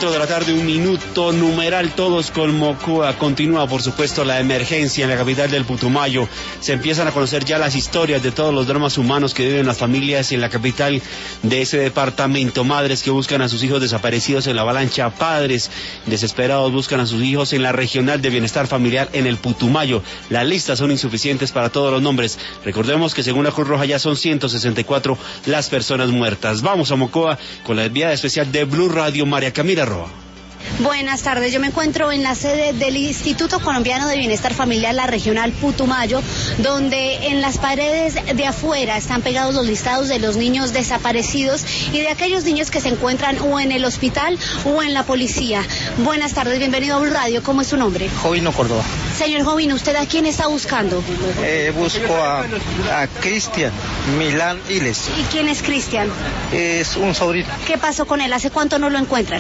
4 de la tarde, 1 minuto, numeral todos con Mocoa. Continúa, por supuesto, la emergencia en la capital del Putumayo. Se empiezan a conocer ya las historias de todos los dramas humanos que viven las familias en la capital de ese departamento. Madres que buscan a sus hijos desaparecidos en la Avalancha, padres desesperados buscan a sus hijos en la regional de bienestar familiar en el Putumayo. Las listas son insuficientes para todos los nombres. Recordemos que según la Cruz Roja ya son 164 las personas muertas. Vamos a Mocoa con la enviada especial de Blue Radio, María Camila Roa. Buenas tardes, yo me encuentro en la sede del Instituto Colombiano de Bienestar Familiar, la regional Putumayo, donde en las paredes de afuera están pegados los listados de los niños desaparecidos y de aquellos niños que se encuentran o en el hospital o en la policía. Buenas tardes, bienvenido a Blue Radio, ¿cómo es su nombre? Jovino Córdoba. Señor Jovino, ¿usted a quién está buscando? Busco a Cristian Milán Iles. ¿Y quién es Cristian? Es un sobrino. ¿Qué pasó con él? ¿Hace cuánto no lo encuentran?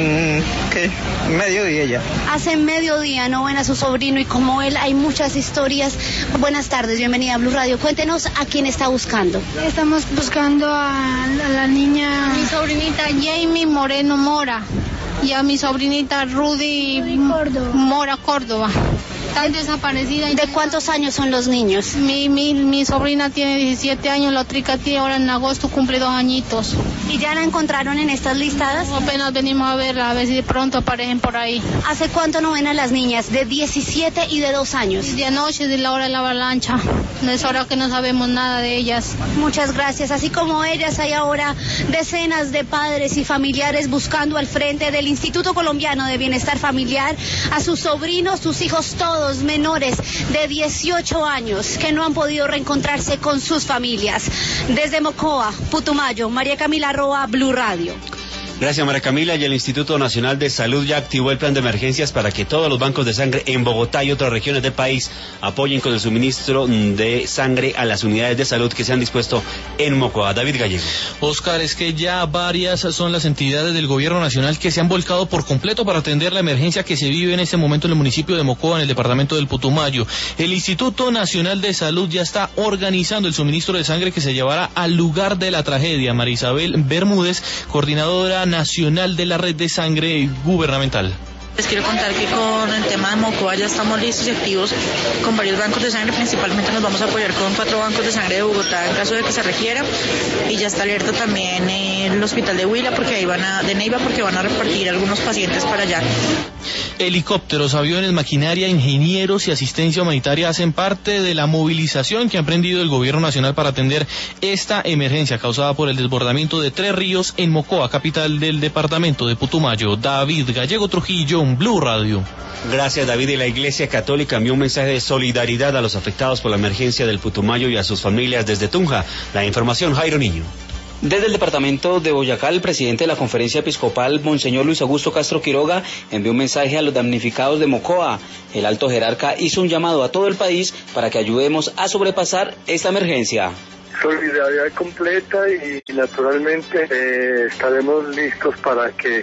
Mediodía ya. Hace mediodía no ven a su sobrino y como él hay muchas historias. Buenas tardes, bienvenida a Blue Radio. Cuéntenos a quién está buscando. Estamos buscando a la niña, mi sobrinita Jamie Moreno Mora y a mi sobrinita Rudy Mora Córdoba. Están desaparecidas. ¿De cuántos años son los niños? Mi sobrina tiene 17 años, la otra tiene ahora en agosto cumple 2 añitos. ¿Y ya la encontraron en estas listadas? Apenas venimos a verla, a ver si de pronto aparecen por ahí. ¿Hace cuánto no ven a las niñas de 17 y de 2 años? De anoche, de la hora de la avalancha. No es hora que no sabemos nada de ellas. Muchas gracias. Así como ellas, hay ahora decenas de padres y familiares buscando al frente del Instituto Colombiano de Bienestar Familiar a sus sobrinos, sus hijos, todos menores de 18 años que no han podido reencontrarse con sus familias. Desde Mocoa, Putumayo, María Camila Roa, Blue Radio. Gracias, María Camila. Y el Instituto Nacional de Salud ya activó el plan de emergencias para que todos los bancos de sangre en Bogotá y otras regiones del país apoyen con el suministro de sangre a las unidades de salud que se han dispuesto en Mocoa. David Gallego. Oscar, es que ya varias son las entidades del gobierno nacional que se han volcado por completo para atender la emergencia que se vive en este momento en el municipio de Mocoa, en el departamento del Putumayo. El Instituto Nacional de Salud ya está organizando el suministro de sangre que se llevará al lugar de la tragedia. María Isabel Bermúdez, coordinadora nacional de la red de sangre gubernamental. Les quiero contar que con el tema de Mocoa ya estamos listos y activos con varios bancos de sangre. Principalmente nos vamos a apoyar con 4 bancos de sangre de Bogotá en caso de que se requiera, y ya está abierto también el hospital de Huila porque ahí de Neiva, porque van a repartir algunos pacientes para allá. Helicópteros, aviones, maquinaria, ingenieros y asistencia humanitaria hacen parte de la movilización que ha emprendido el gobierno nacional para atender esta emergencia causada por el desbordamiento de 3 ríos en Mocoa, capital del departamento de Putumayo. David Gallego Trujillo, Blue Radio. Gracias, David. Y la Iglesia Católica envió un mensaje de solidaridad a los afectados por la emergencia del Putumayo y a sus familias desde Tunja. La información, Jairo Niño. Desde el departamento de Boyacá, el presidente de la Conferencia Episcopal, Monseñor Luis Augusto Castro Quiroga, envió un mensaje a los damnificados de Mocoa. El alto jerarca hizo un llamado a todo el país para que ayudemos a sobrepasar esta emergencia. Solidaridad completa y naturalmente estaremos listos para que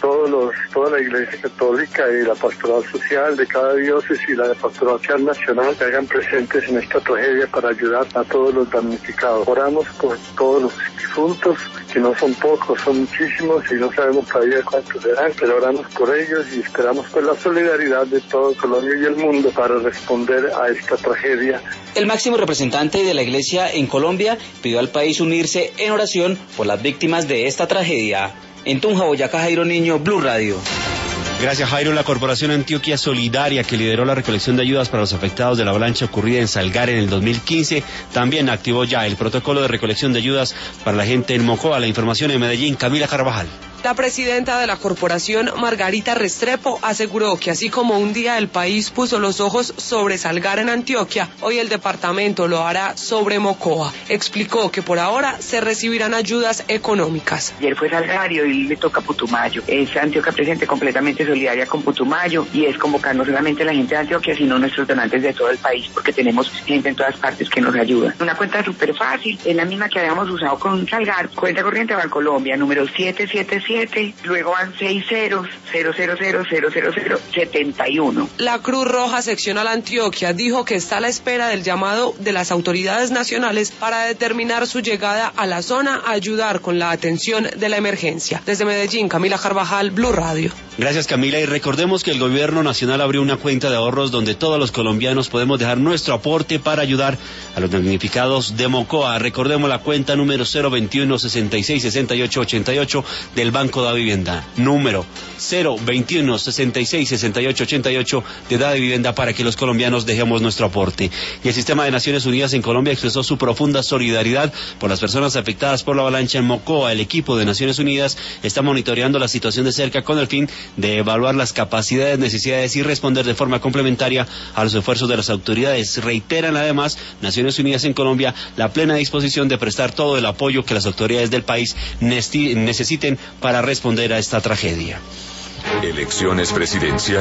toda la Iglesia Católica y la pastoral social de cada diócesis y la pastoral social nacional se hagan presentes en esta tragedia para ayudar a todos los damnificados. Oramos por todos los difuntos, que no son pocos, son muchísimos y no sabemos todavía cuántos serán, pero oramos por ellos y esperamos por la solidaridad de todo Colombia y el mundo para responder a esta tragedia. El máximo representante de la Iglesia en Colombia pidió al país unirse en oración por las víctimas de esta tragedia. En Tunja, Boyacá, Jairo Niño, Blue Radio. Gracias, Jairo. La Corporación Antioquia Solidaria, que lideró la recolección de ayudas para los afectados de la avalancha ocurrida en Salgar en el 2015, también activó ya el protocolo de recolección de ayudas para la gente en Mocoa. La información en Medellín, Camila Carvajal. La presidenta de la corporación, Margarita Restrepo, aseguró que así como un día el país puso los ojos sobre Salgar en Antioquia, hoy el departamento lo hará sobre Mocoa. Explicó que por ahora se recibirán ayudas económicas. Ayer fue Salgar y hoy le toca Putumayo. Es Antioquia presente completamente solidaria con Putumayo y es convocar no solamente a la gente de Antioquia, sino nuestros donantes de todo el país, porque tenemos gente en todas partes que nos ayuda. Una cuenta súper fácil, es la misma que habíamos usado con Salgar, cuenta corriente Bancolombia, número 777 7, luego van 6 ceros, 0000071. La Cruz Roja Seccional Antioquia dijo que está a la espera del llamado de las autoridades nacionales para determinar su llegada a la zona a ayudar con la atención de la emergencia. Desde Medellín, Camila Carvajal, Blue Radio. Gracias, Camila, y recordemos que el gobierno nacional abrió una cuenta de ahorros donde todos los colombianos podemos dejar nuestro aporte para ayudar a los damnificados de Mocoa. Recordemos la cuenta número 021 66 68 88 del Banco de Vivienda, número 021 66 68 88 de Da Vivienda, para que los colombianos dejemos nuestro aporte. Y el Sistema de Naciones Unidas en Colombia expresó su profunda solidaridad por las personas afectadas por la avalancha en Mocoa. El equipo de Naciones Unidas está monitoreando la situación de cerca con el fin de evaluar las capacidades, necesidades y responder de forma complementaria a los esfuerzos de las autoridades. Reiteran además Naciones Unidas en Colombia la plena disposición de prestar todo el apoyo que las autoridades del país necesiten para responder a esta tragedia. Elecciones presidenciales.